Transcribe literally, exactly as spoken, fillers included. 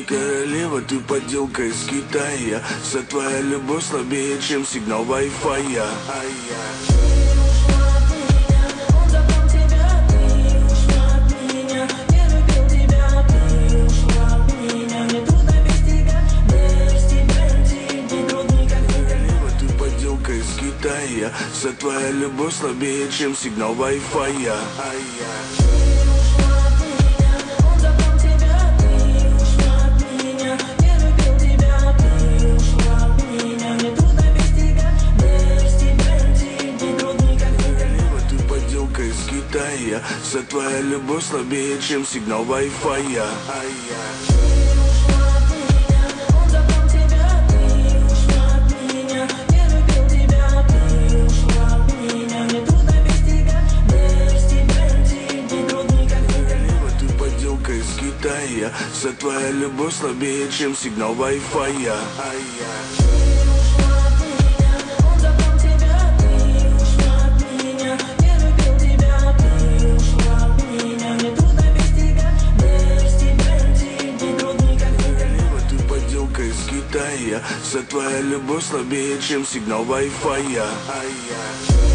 не королева, ты подделка из Китая. Вся твоя любовь слабее, чем сигнал Wi-Fi. Вся твоя любовь слабее, чем сигнал Wi-Fi. Вся твоя любовь слабее, чем сигнал Wi-Fi. Вся твоя любовь слабее, чем сигнал Wi-Fi. Вся твоя любовь слабее, чем сигнал Wi-Fi.